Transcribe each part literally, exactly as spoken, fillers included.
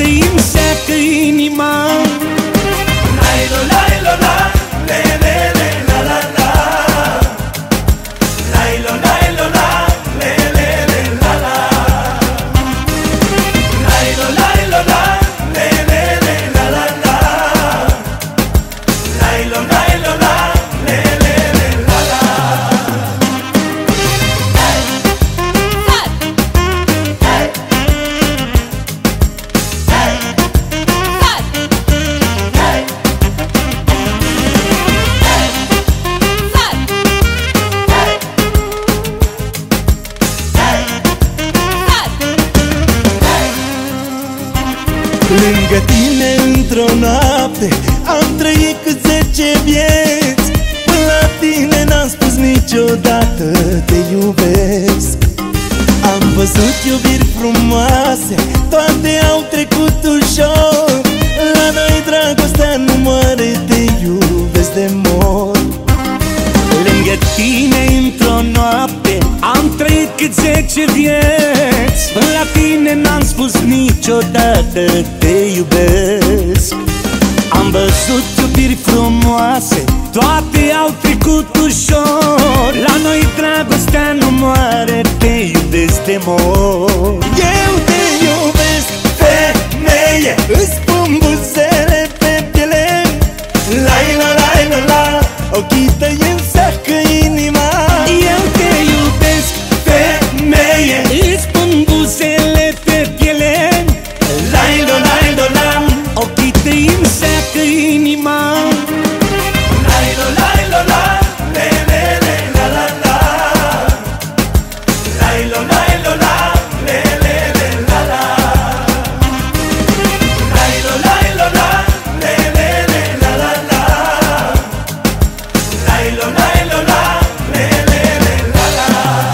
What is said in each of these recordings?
ochii îmi seacă inima. Lailo, lailo, la, le, le, le, la, la, la. Lailo, lailo, la, le, le, le, la, la. Lailo, lailo, la, le, le, le, la, la, la. Lailo, lailo, la, le, le, le, la, la. Lângă tine într-o noapte am trăit cât zece vieți. Până la tine n-am spus niciodată te iubesc. Am văzut iubiri frumoase, toate au trecut ușor. La noi dragostea nu moare, te iubesc de mor. Lângă tine într-o noapte am trăit cât zece vieți. Până la tine n-am spus niciodată te iubesc. Am văzut iubiri frumoase, toate au trecut ușor. La noi dragostea nu moare, te iubesc de mor. Eu te iubesc, femeie, îți pun buzele pe piele. Laila, laila, la, ochii tăi îmi seacă inima. Eu te iubesc, femeie, îți pun buzele pe piele. Lailo, lailo, la, ochii tăi îmi seacă inima. lailo, lailo, la, le, le, le, la, la, la. Lailo, lailo, la, le, le, le, la, la. Lailo, lailo, la, le, le, le, la, la, la. Lailo, lailo, la, le, le, le, la, la.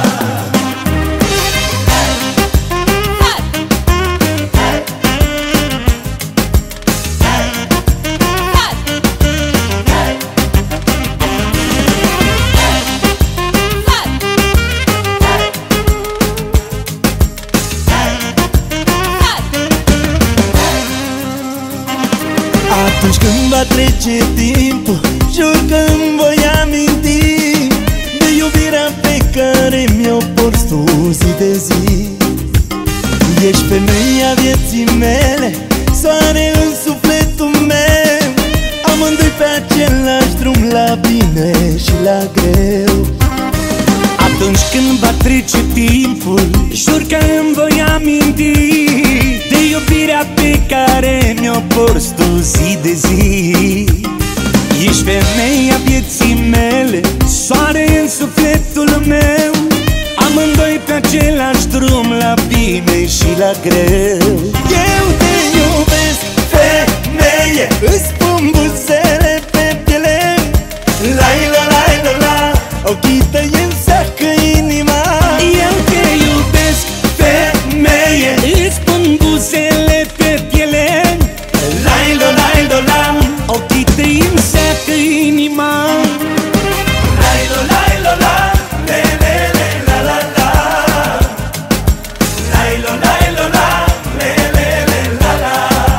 Atunci când va trece timpul, jur că îmi voi aminti de iubirea pe care mi-o porți tu zi de zi. Ești femeia vieții mele, soare în sufletul meu. Amândoi pe același drum, la bine și la greu. Atunci când va trece timpul, jur că îmi voi aminti de iubirea pe care mi-o porți tu zi de zi. Ești femeia vieții mele, soare în sufletul meu. Amândoi pe același drum, la bine și la greu. Eu te iubesc, femeie, îți pun buzele pe piele. Laila, laila, la, ochii tăi îmi seacă inima. Eu te iubesc, femeie, îți pun buzele pe piele. Lailo, lailo, la, ochii tăi îmi seacă inima. lailo, lailo, la, le, le, le, la, la, la. Lailo, lailo, la, le, le, le, la, la.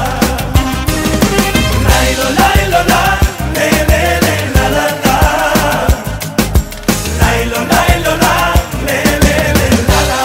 Lailo, lailo, la, le, le, le, la, la, la. Lailo, lailo, la, le, le, le, la, la.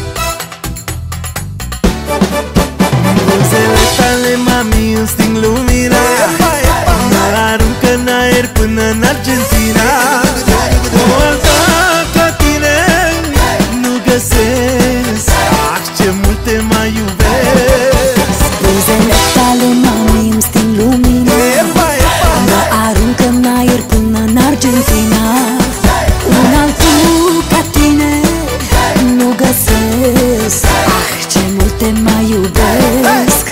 Buzele tale, mami, îmi sting lumea. lumina. Mă aruncă în aer până în Argentina. O alta ca tine nu găsesc. Ah, ce mult te mai iubesc. Buzele tale, mami, îmi sting lumina. Mă aruncă în aer până în Argentina. Un altul ca tine nu găsesc. Ah, ce mult te mai iubesc.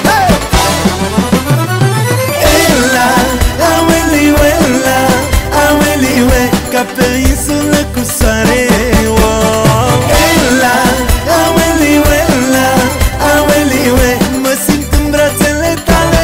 Ela, aoleu, ela, aoleu, ca pe insulă cu soare. Wow. Ela, aoleu, ela, aoleu, mă simt în brațele tale.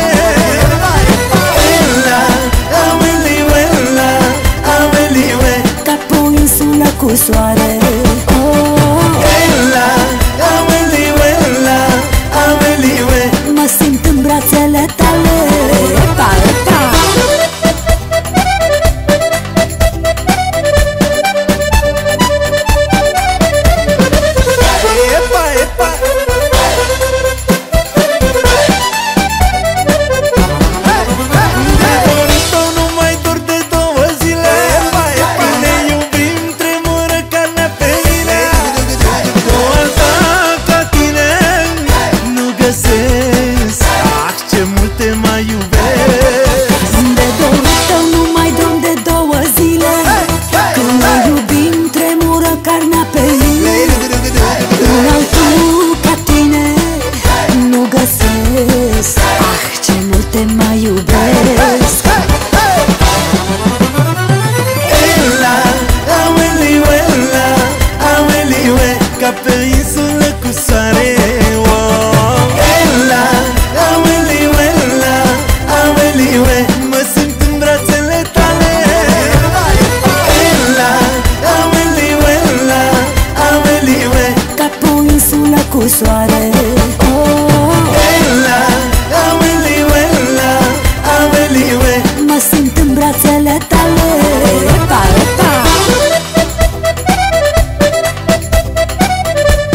Ela, aoleu, ela, aoleu, Ca pe o insulă cu soare. Oh, ela, aoleu, ela, aoleu, mă simt în brațele tale. Epa, epa. epa, epa. De dorito nu mai dor de două zile. Când ne iubim tremură carnea pe mine. O alta ca tine nu găsesc. Ah, ce mult te mai iubesc. De dorul tău nu mai dorm de două zile. Când ne iubim tremură carnea pe mine. Un altul ca tine nu găsesc. Ah, ce mult te mai iubesc. Ela, aoleu, ela, aoleu, ca pe insulă cu soare. Wow. Ela, aoleu, ela, aoleu, mă simt în brațele tale. Ela, aoleu, ela, aoleu, Ca pe o insulă cu soare. Oh, ela, aoleu, ela, aoleu, mă simt în brațele tale. Epa, epa.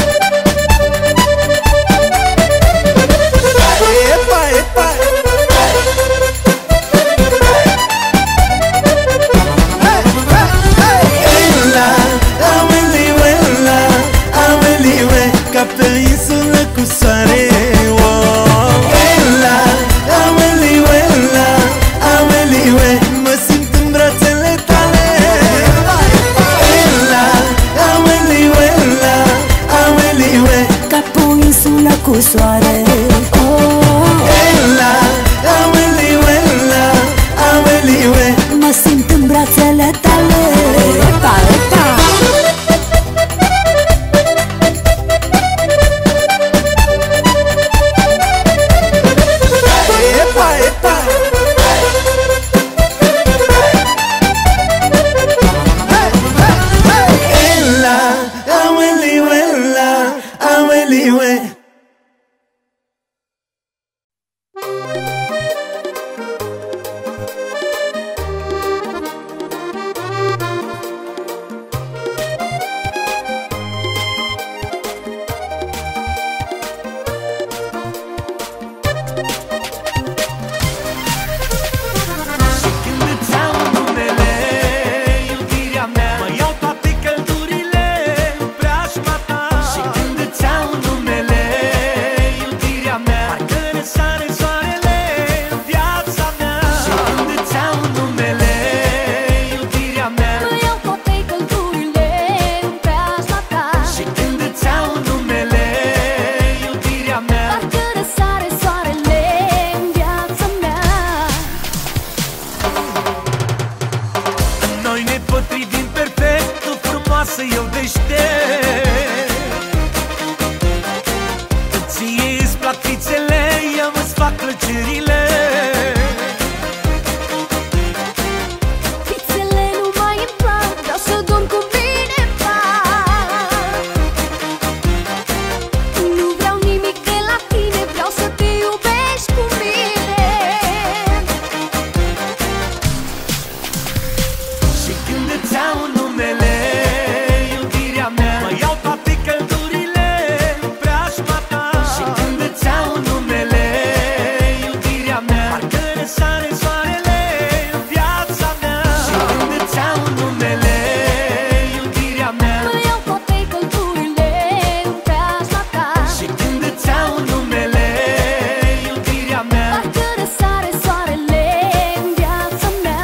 sare soarele în viața mea. Și când îți iau numele, iubirea mea, mă iau toate căldurile în preajma ta. și când îți iau numele, iubirea mea, Parcă răsare soarele în viața mea.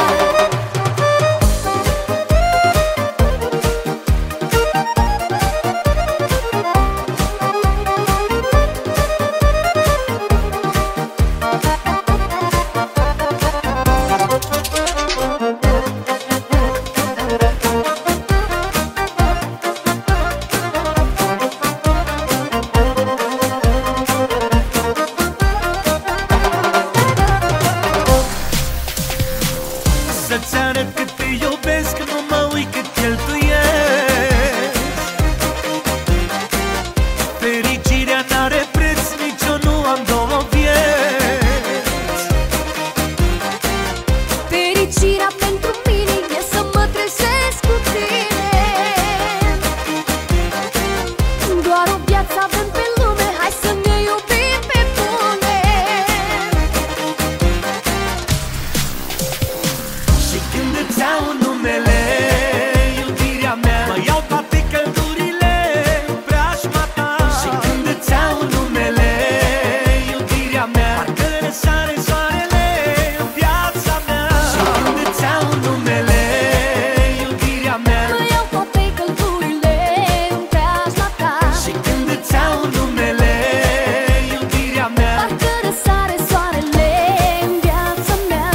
să-ți arăt cât te iubesc, nu mă uit cât cheltuiesc. Fericirea n-are preț, nici eu nu am două vieți. Fericirea pentru mine e să mă trezesc cu tine. Doar o viață avem pe lume, hai să ne iubim pe bune. Și când îți iau numele, iubirea mea, mă iau toate căldurile în preajma ta. Și când îți iau numele, iubirea mea, parcă răsare soarele în viața mea. Și când îți iau numele, iubirea mea, Mă iau toate căldurile în preajma ta. și când îți iau numele, iubirea mea, Parcă răsare soarele în viața mea.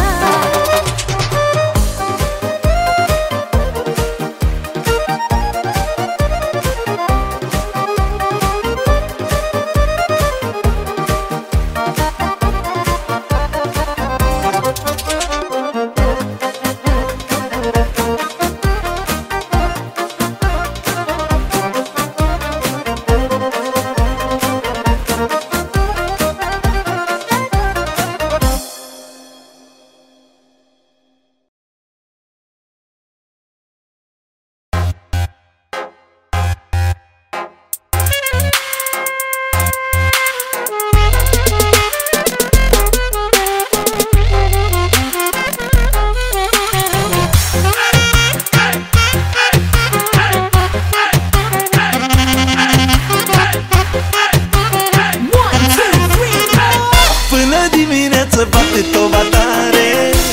Până dimineață bate toba tare.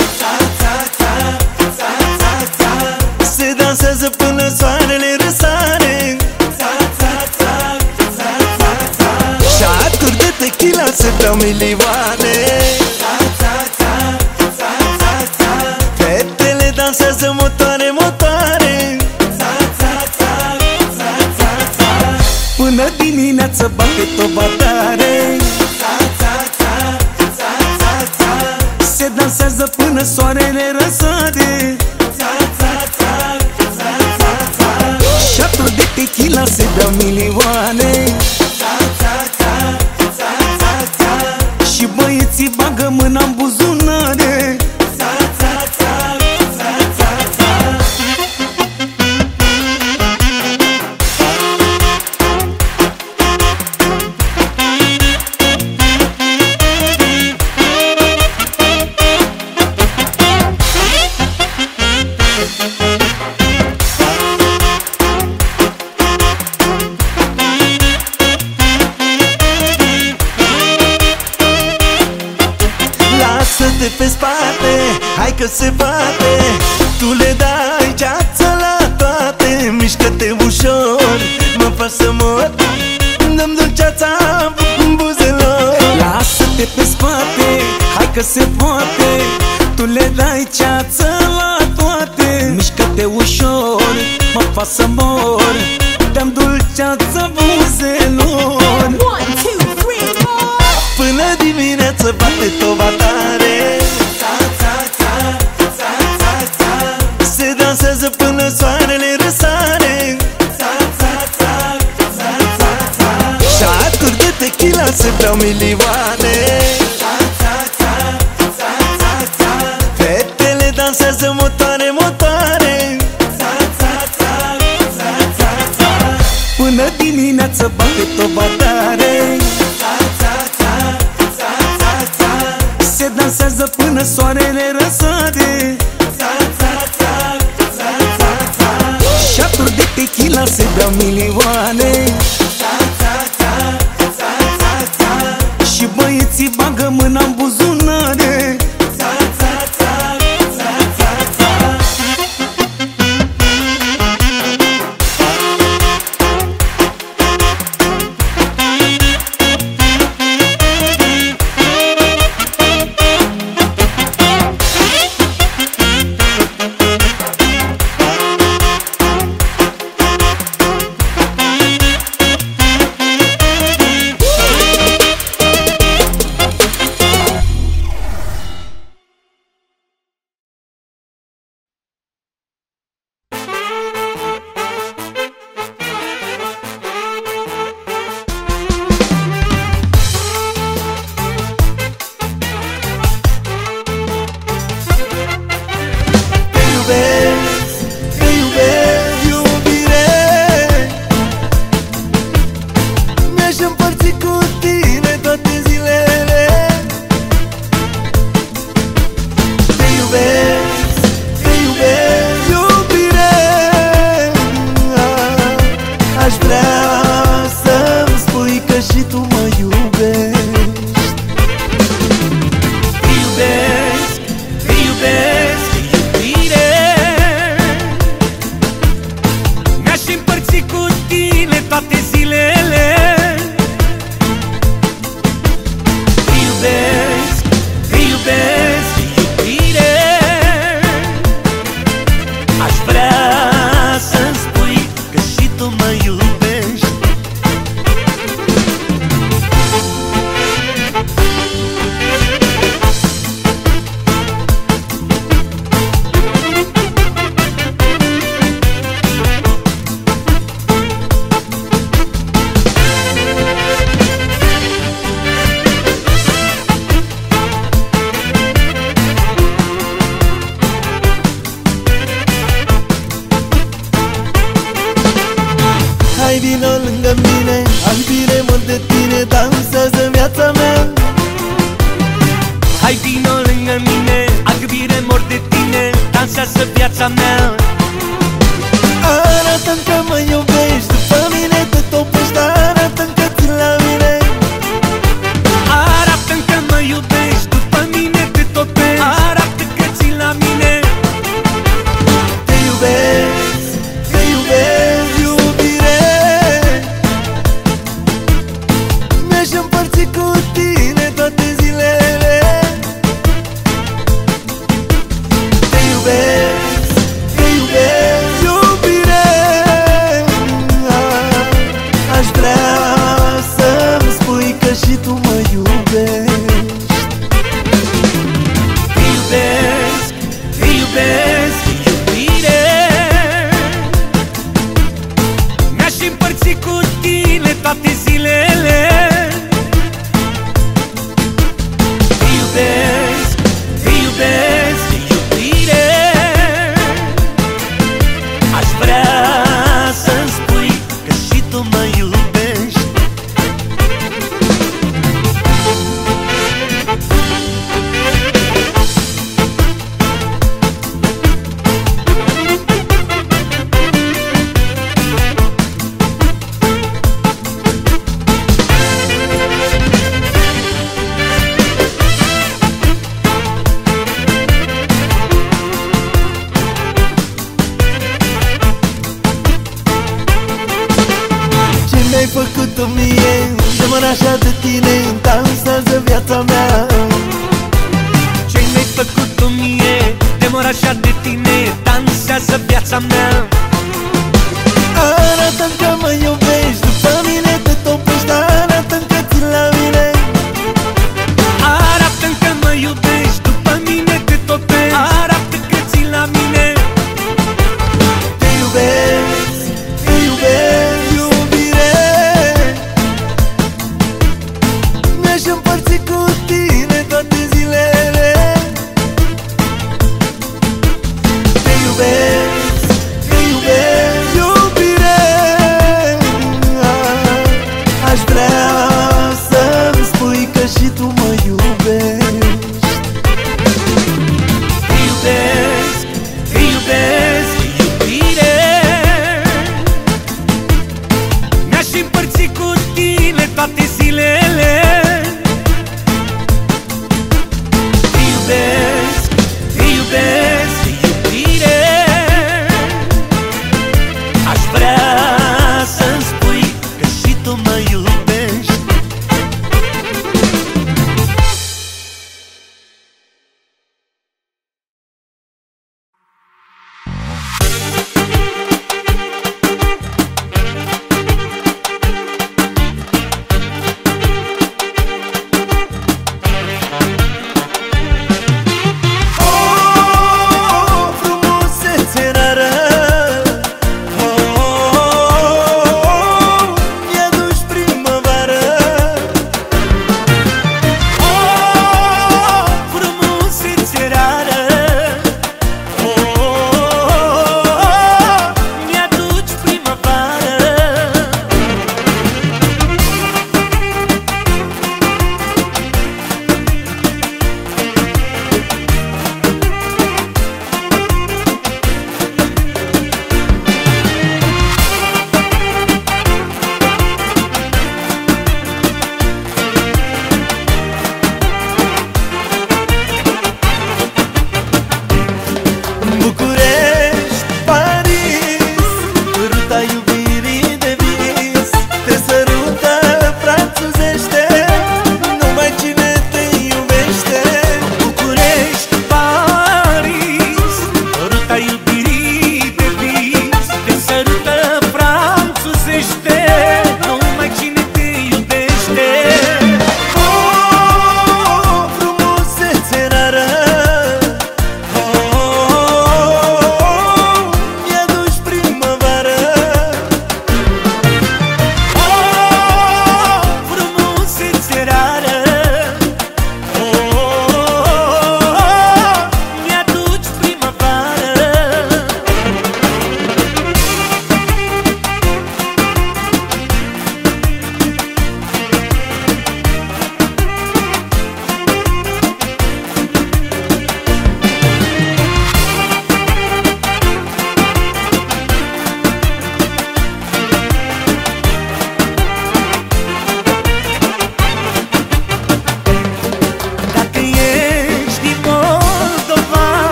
Se dansează până soarele răsare. Șaturi de tequila se beau milioane. Fetele dansează motoare, motoare. până dimineață bate toba tare. Se dansează până soarele răsare. Șaturi de tequila se beau milioane. Și băieții bagă mâna în buzunare. Lasă-te pe spate, hai că se bate. Tu le dai ceață la toate. Mișcă-te ușor, mă fac să mor. Dăm dulceața în buzelor. Lasă-te pe spate, hai că se poate. Tu le dai ceață la toate. Mișcă-te ușor, mă fac să mor. Dăm dulceață buzelor. One, two, three, four. Până dimineață bate toba tare. Se dansează până soarele răsare. Șaturi de tequila se beau milioane. Fetele dansează motoare, motoare. Până dimineață bate toba tare. Se dansează dansează până soarele răsare. Șaturi de tequila se beau milioane. Și băieții bagă mâna în buzunare. Hai vino lângă mine, am bine mult de tine, dansează viața mea. Hai vino lângă mine, albire mor de tine, dansează viața mea. Arată-mi că mă iubești, după mine te topești, arată-mi că țin la mine. Arată-mi că mă iubești, după mine te topești, arată că țin la mine. Te iubesc, te iubesc, iubire. Mi-aș împărți cu tine toate zilele. Te iubesc, te iubesc, iubire. Aș vrea să-mi spui că și tu mă iubești. Te iubesc, te iubesc, iubire. Mi-aș împărți cu tine toate zilele. Te iubesc, te iubesc, iubire. Aș vrea să-mi spui că și tu mă iubești. Ce mi-ai făcut-o mie, de mă așa de tine, dansează viața mea. Ce mi-ai făcut tu mie, de mor așa de tine, dansează viața mea. Arată-mi că mă iubești, după mine te topești, arată-mi că țin la mine. Arată-mi că mă iubești, după mine te topești, arată că țin la mine. Te iubesc, te iubesc, iubire. Mi-aș împărți cu tine toate zilele. Te iubesc, te iubesc,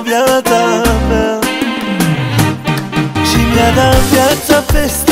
viața mea și mi-a dat viața peste